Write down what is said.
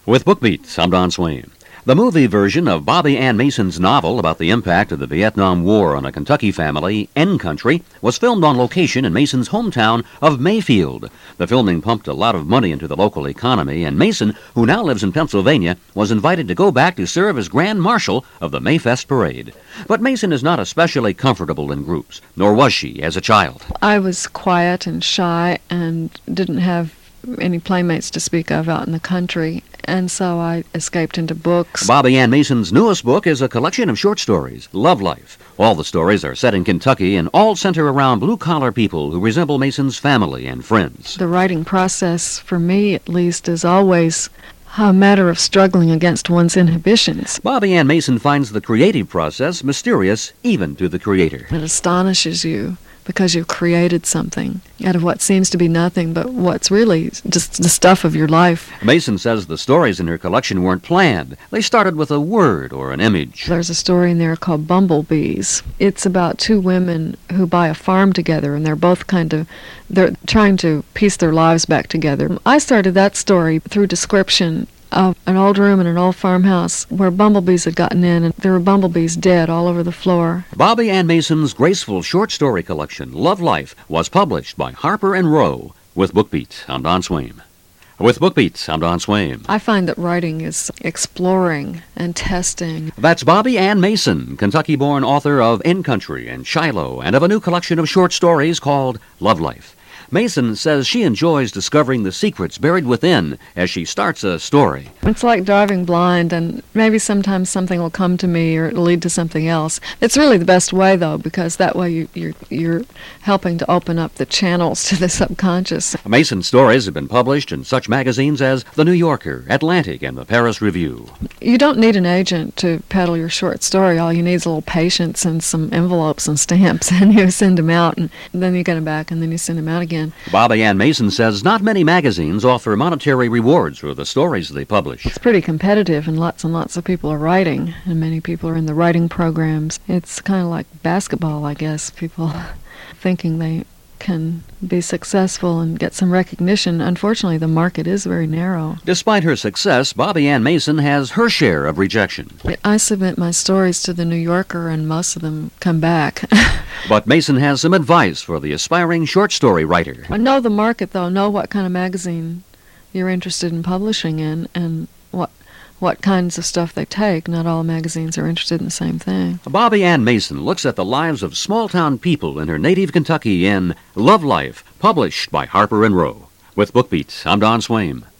With BookBeat, I'm Don Swain. The movie version of Bobby Ann Mason's novel about the impact of the Vietnam War on a Kentucky family, N Country, was filmed on location in Mason's hometown of Mayfield. The filming pumped a lot of money into the local economy, and Mason, who now lives in Pennsylvania, was invited to go back to serve as Grand Marshal of the Mayfest Parade. But Mason is not especially comfortable in groups, nor was she as a child. I was quiet and shy and didn't have any playmates to speak of out in the country, and so I escaped into books. Bobby Ann Mason's newest book is a collection of short stories, Love Life. All the stories are set in Kentucky and all center around blue-collar people who resemble Mason's family and friends. The writing process, for me at least, is always a matter of struggling against one's inhibitions. Bobby Ann Mason finds the creative process mysterious even to the creator. It astonishes you because you've created something out of what seems to be nothing, but what's really just the stuff of your life. Mason says the stories in her collection weren't planned. They started with a word or an image. There's a story in there called Bumblebees. It's about two women who buy a farm together, and they're trying to piece their lives back together. I started that story through description of an old room in an old farmhouse where bumblebees had gotten in, and there were bumblebees dead all over the floor. Bobby Ann Mason's graceful short story collection, Love Life, was published by Harper & Row. With BookBeat, I'm Don Swain. With BookBeat, I'm Don Swain. I find that writing is exploring and testing. That's Bobby Ann Mason, Kentucky-born author of N Country and Shiloh, and of a new collection of short stories called Love Life. Mason says she enjoys discovering the secrets buried within as she starts a story. It's like driving blind, and maybe sometimes something will come to me or it'll lead to something else. It's really the best way, though, because that way you're helping to open up the channels to the subconscious. Mason's stories have been published in such magazines as The New Yorker, Atlantic, and the Paris Review. You don't need an agent to peddle your short story. All you need is a little patience and some envelopes and stamps, and you send them out, and then you get them back, and then you send them out again. Bobby Ann Mason says not many magazines offer monetary rewards for the stories they publish. It's pretty competitive, and lots of people are writing, and many people are in the writing programs. It's kind of like basketball, I guess. People thinking they can be successful and get some recognition. Unfortunately, the market is very narrow. Despite her success, Bobby Ann Mason has her share of rejection. I submit my stories to The New Yorker, and most of them come back. But Mason has some advice for the aspiring short story writer. Know the market, though. Know what kind of magazine you're interested in publishing in, and what kinds of stuff they take. Not all magazines are interested in the same thing. Bobby Ann Mason looks at the lives of small-town people in her native Kentucky in Love Life, published by Harper & Row. With BookBeat, I'm Don Swain.